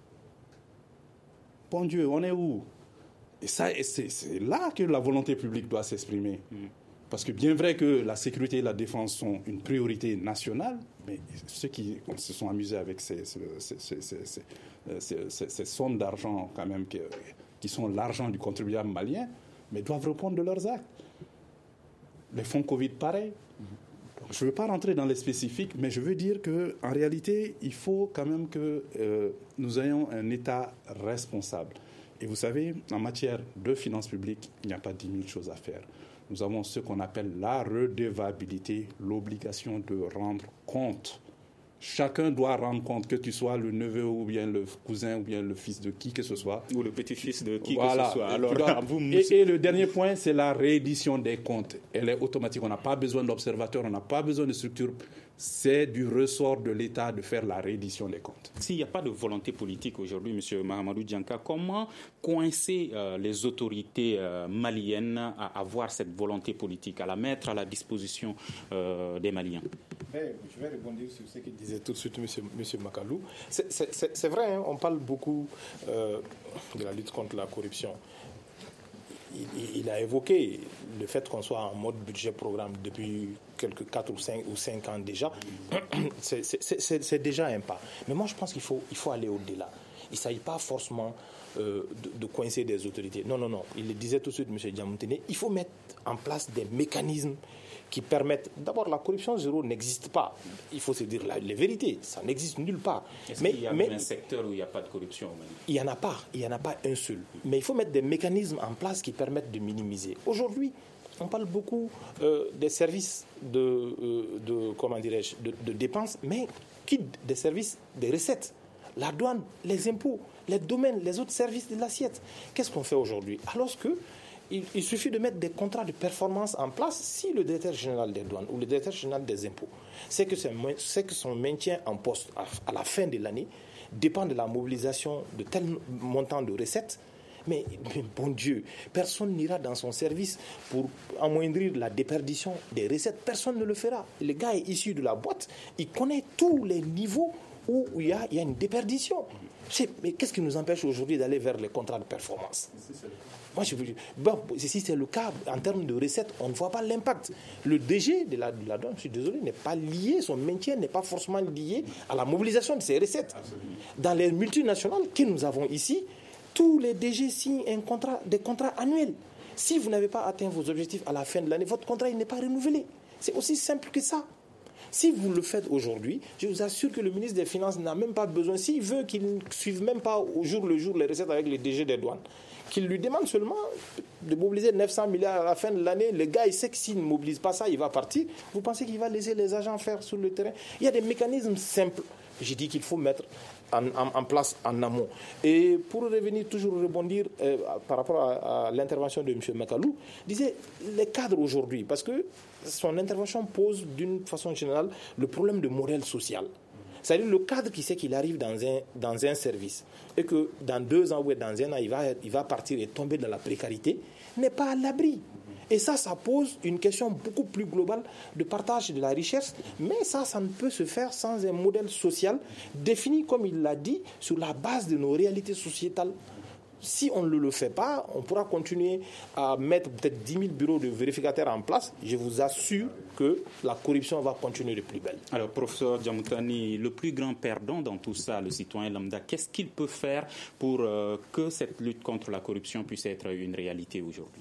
Bon Dieu, on est où? Et ça, c'est, c'est là que la volonté publique doit s'exprimer. Mm. Parce que bien vrai que la sécurité et la défense sont une priorité nationale, mais ceux qui se sont amusés avec ces, ces, ces, ces, ces, ces, ces, ces sommes d'argent quand même qui, qui sont l'argent du contribuable malien, mais doivent répondre de leurs actes. Les fonds Covid, pareil. Donc, je ne veux pas rentrer dans les spécifiques, mais je veux dire qu'en réalité, il faut quand même que euh, nous ayons un État responsable. Et vous savez, en matière de finances publiques, il n'y a pas dix mille choses à faire. Nous avons ce qu'on appelle la redevabilité, l'obligation de rendre compte. Chacun doit rendre compte, que tu sois le neveu ou bien le cousin ou bien le fils de qui que ce soit. Ou le petit-fils de qui voilà. que ce soit. Alors, dois... vous... et, et le dernier point, c'est la réédition des comptes. Elle est automatique. On n'a pas besoin d'observateurs, on n'a pas besoin de structures. C'est du ressort de l'État de faire la réédition des comptes. S'il n'y a pas de volonté politique aujourd'hui, M. Mahamadou Dianka, comment coincer euh, les autorités euh, maliennes à avoir cette volonté politique, à la mettre à la disposition euh, des Maliens? Je vais rebondir sur ce que disait tout de suite M. Monsieur Makalou. C'est, c'est, c'est vrai, hein, on parle beaucoup euh, de la lutte contre la corruption. Il, il a évoqué le fait qu'on soit en mode budget programme depuis quelques quatre ou cinq ou cinq ans déjà. C'est, c'est, c'est, c'est déjà un pas. Mais moi, je pense qu'il faut, il faut aller au-delà. Il ne s'agit pas forcément euh, de, de coincer des autorités. Non, non, non. Il le disait tout de suite, M. Diamoutene. Il faut mettre en place des mécanismes qui permettent... D'abord, la corruption zéro n'existe pas. Il faut se dire la, les vérités. Ça n'existe nulle part. Est-ce mais, qu'il y a mais, un secteur où il n'y a pas de corruption? Il n'y en a pas. Il n'y en a pas un seul. Mais il faut mettre des mécanismes en place qui permettent de minimiser. Aujourd'hui, on parle beaucoup euh, des services de, euh, de, comment dirais-je, de, de dépenses, mais qui des services des recettes? La douane, les impôts, les domaines, les autres services de l'assiette. Qu'est-ce qu'on fait aujourd'hui? Alors que Il, il suffit de mettre des contrats de performance en place si le directeur général des douanes ou le directeur général des impôts sait que, c'est que son maintien en poste à, à la fin de l'année dépend de la mobilisation de tel montant de recettes. Mais, mais bon Dieu, personne n'ira dans son service pour amoindrir la déperdition des recettes. Personne ne le fera. Le gars est issu de la boîte, il connaît tous les niveaux où il y a, il y a une déperdition. Mais qu'est-ce qui nous empêche aujourd'hui d'aller vers les contrats de performance? Moi, je veux dire, bon, si c'est le cas, en termes de recettes, on ne voit pas l'impact. Le D G de la, de la douane, je suis désolé, n'est pas lié, son maintien n'est pas forcément lié à la mobilisation de ces recettes. Absolument. Dans les multinationales que nous avons ici, tous les D G signent un contrat, des contrats annuels. Si vous n'avez pas atteint vos objectifs à la fin de l'année, votre contrat il n'est pas renouvelé. C'est aussi simple que ça. Si vous le faites aujourd'hui, je vous assure que le ministre des Finances n'a même pas besoin, s'il veut qu'il ne suive même pas au jour le jour les recettes avec les D G des douanes, qu'il lui demande seulement de mobiliser neuf cents milliards à la fin de l'année. Le gars, il sait que s'il ne mobilise pas ça, il va partir. Vous pensez qu'il va laisser les agents faire sur le terrain? Il y a des mécanismes simples, j'ai dit, qu'il faut mettre en, en, en place en amont. Et pour revenir, toujours rebondir euh, par rapport à, à l'intervention de M. Makalou, disait les cadres aujourd'hui, parce que son intervention pose d'une façon générale le problème de modèle social. C'est-à-dire le cadre qui sait qu'il arrive dans un, dans un service et que dans deux ans ou dans un an, il va, il va partir et tomber dans la précarité, n'est pas à l'abri. Et ça, ça pose une question beaucoup plus globale de partage de la richesse. Mais ça, ça ne peut se faire sans un modèle social défini, comme il l'a dit, sur la base de nos réalités sociétales. Si on ne le fait pas, on pourra continuer à mettre peut-être dix mille bureaux de vérificateurs en place. Je vous assure que la corruption va continuer de plus belle. Alors, professeur Djamoutani, le plus grand perdant dans tout ça, le citoyen lambda, qu'est-ce qu'il peut faire pour euh, que cette lutte contre la corruption puisse être une réalité aujourd'hui?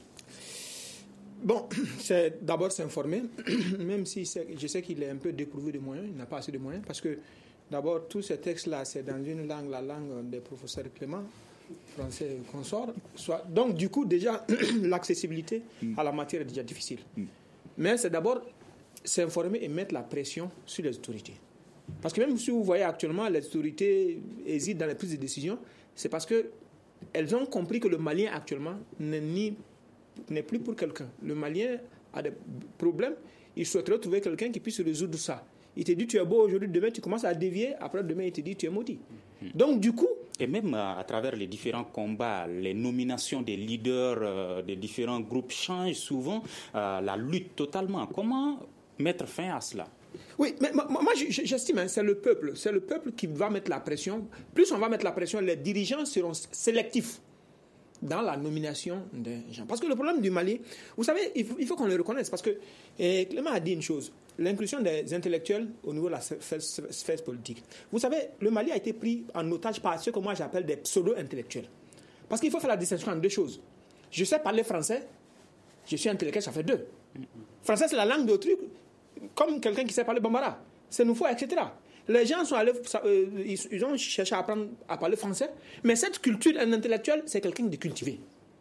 Bon, c'est d'abord s'informer, même si je sais qu'il est un peu dépourvu de moyens, il n'a pas assez de moyens, parce que d'abord, tous ces textes-là, c'est dans une langue, la langue des professeurs Clément, français consort. Soit... Donc, du coup, déjà, l'accessibilité à la matière est déjà difficile. Mais c'est d'abord s'informer et mettre la pression sur les autorités. Parce que même si vous voyez actuellement, les autorités hésitent dans les prises de décision, c'est parce qu'elles ont compris que le Malien actuellement n'est ni n'est plus pour quelqu'un. Le Malien a des problèmes, il souhaiterait trouver quelqu'un qui puisse résoudre ça. Il te dit tu es beau aujourd'hui, demain tu commences à dévier, après demain il te dit tu es maudit. Donc du coup... Et même à, à travers les différents combats, les nominations des leaders euh, des différents groupes changent souvent euh, la lutte totalement. Comment mettre fin à cela? Oui, mais moi, moi j'estime, hein, c'est le peuple. C'est le peuple qui va mettre la pression. Plus on va mettre la pression, les dirigeants seront sélectifs dans la nomination des gens. Parce que le problème du Mali, vous savez, il faut, il faut qu'on le reconnaisse. Parce que eh, Clément a dit une chose, l'inclusion des intellectuels au niveau de la sphère, sphère politique. Vous savez, le Mali a été pris en otage par ce que moi j'appelle des pseudo-intellectuels. Parce qu'il faut faire la distinction entre deux choses. Je sais parler français, je suis intellectuel, ça fait deux. Français, c'est la langue d'autrui, comme quelqu'un qui sait parler bambara. C'est nous faut, et cetera. Les gens sont allés, euh, ils, ils ont cherché à apprendre à parler français, mais cette culture, un intellectuel, c'est quelqu'un de cultivé.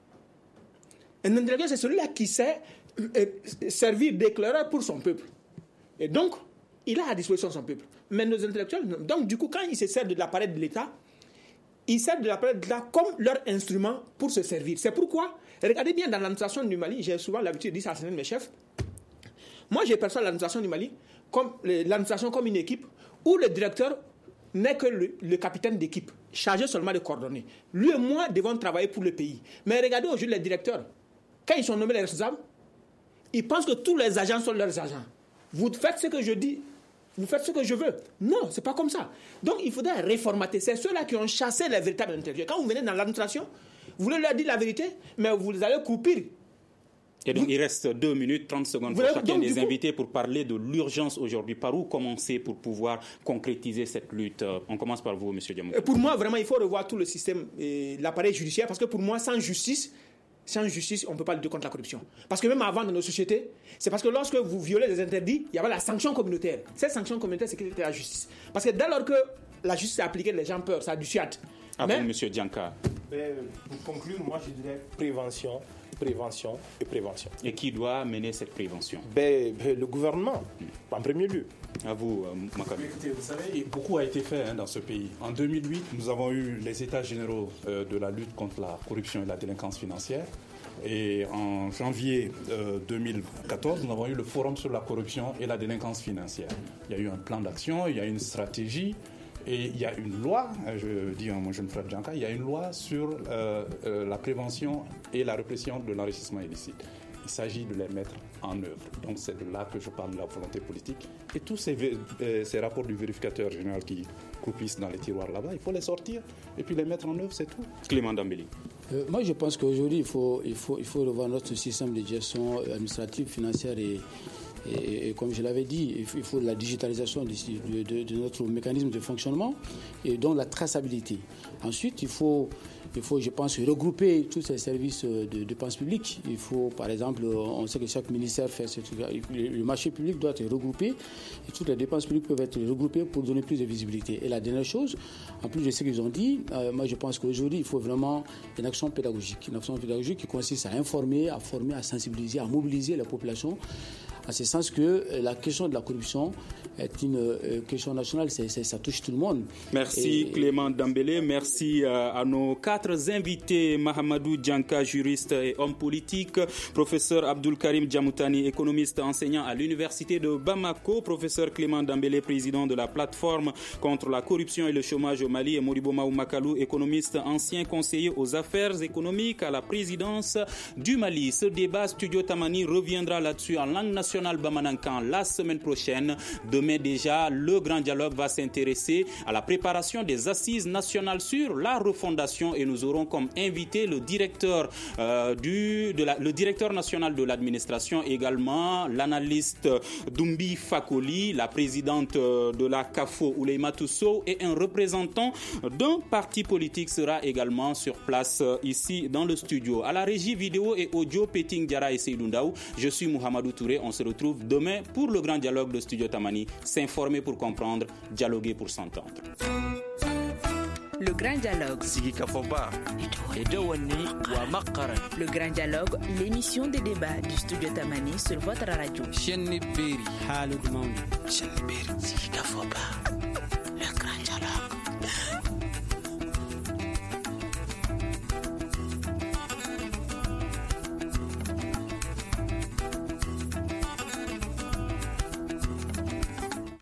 Un intellectuel, c'est celui-là qui sait euh, servir d'éclaireur pour son peuple. Et donc, il a à disposition son peuple. Mais nos intellectuels, non. Donc du coup, quand ils se servent de l'appareil de l'État, ils servent de l'appareil de l'État comme leur instrument pour se servir. C'est pourquoi, regardez bien dans l'administration du Mali, j'ai souvent l'habitude de dire ça à certains de mes chefs, moi j'ai perçu l'administration du Mali comme l'administration comme une équipe où le directeur n'est que le, le capitaine d'équipe, chargé seulement de coordonner. Lui et moi devons travailler pour le pays. Mais regardez aujourd'hui les directeurs, quand ils sont nommés les responsables, ils pensent que tous les agents sont leurs agents. Vous faites ce que je dis, vous faites ce que je veux. Non, c'est pas comme ça. Donc il faudrait réformater. C'est ceux-là qui ont chassé les véritables intellectuels. Quand vous venez dans l'administration, vous voulez leur dire la vérité, mais vous allez couper. Et donc, il reste deux minutes, trente secondes pour chacun des invités pour parler de l'urgence aujourd'hui. Par où commencer pour pouvoir concrétiser cette lutte? On commence par vous, M. Diamou. Pour moi, vraiment, il faut revoir tout le système, et l'appareil judiciaire, parce que pour moi, sans justice, sans justice, on ne peut pas lutter contre la corruption. Parce que même avant, dans nos sociétés, c'est parce que lorsque vous violez des interdits, il y avait la sanction communautaire. Cette sanction communautaire, c'est la justice. Parce que dès lors que la justice est appliquée, les gens peur, ça a du suite. À vous, M. Dianka. Pour conclure, moi, je dirais prévention. Prévention et prévention. Et qui doit mener cette prévention? ben, ben, Le gouvernement, en premier lieu. À vous, euh, Makamé. Écoutez, vous savez, beaucoup a été fait hein, dans ce pays. En deux mille huit, nous avons eu les états généraux euh, de la lutte contre la corruption et la délinquance financière. Et en janvier euh, deux mille quatorze, nous avons eu le forum sur la corruption et la délinquance financière. Il y a eu un plan d'action, il y a eu une stratégie. Et il y a une loi, je dis à mon jeune frère Djanka, il y a une loi sur euh, euh, la prévention et la répression de l'enrichissement illicite. Il s'agit de les mettre en œuvre. Donc c'est de là que je parle de la volonté politique. Et tous ces, euh, ces rapports du vérificateur général qui croupissent dans les tiroirs là-bas, il faut les sortir et puis les mettre en œuvre, c'est tout. Clément Dambéli. Euh, moi je pense qu'aujourd'hui il faut, il, faut, il faut revoir notre système de gestion administrative, financière et Et, et comme je l'avais dit, il faut, il faut la digitalisation de, de, de notre mécanisme de fonctionnement et donc la traçabilité. Ensuite, il faut, il faut, je pense, regrouper tous ces services de dépenses publiques. Il faut, par exemple, on sait que chaque ministère fait ce truc. Le marché public doit être regroupé et toutes les dépenses publiques peuvent être regroupées pour donner plus de visibilité. Et la dernière chose, en plus de ce qu'ils ont dit, euh, moi je pense qu'aujourd'hui, il faut vraiment une action pédagogique. Une action pédagogique qui consiste à informer, à former, à sensibiliser, à mobiliser la population. En ce sens que la question de la corruption est une euh, question nationale, c'est, c'est, ça touche tout le monde. Merci et, Clément Dambélé, merci euh, à nos quatre invités, Mahamadou Djanka, juriste et homme politique, professeur Abdul Karim Djamoutani, économiste enseignant à l'université de Bamako, professeur Clément Dambélé, président de la plateforme contre la corruption et le chômage au Mali, et Moribo Maoumakalou, économiste ancien conseiller aux affaires économiques à la présidence du Mali. Ce débat Studio Tamani reviendra là-dessus en langue nationale Bamanankan la semaine prochaine. Demain déjà, le grand dialogue va s'intéresser à la préparation des assises nationales sur la refondation et nous aurons comme invité le directeur euh, du, de la, le directeur national de l'administration, également l'analyste Dumbi Fakoli, la présidente de la CAFO Ouleimatou Sow et un représentant d'un parti politique sera également sur place ici dans le studio. À la régie vidéo et audio, Peting Diara et Seydou. Je suis Mouhamadou Touré. On se retrouve demain pour le grand dialogue de Studio Tamani. S'informer pour comprendre, dialoguer pour s'entendre. Le grand dialogue. Le grand dialogue, l'émission des débats du Studio Tamani sur votre radio.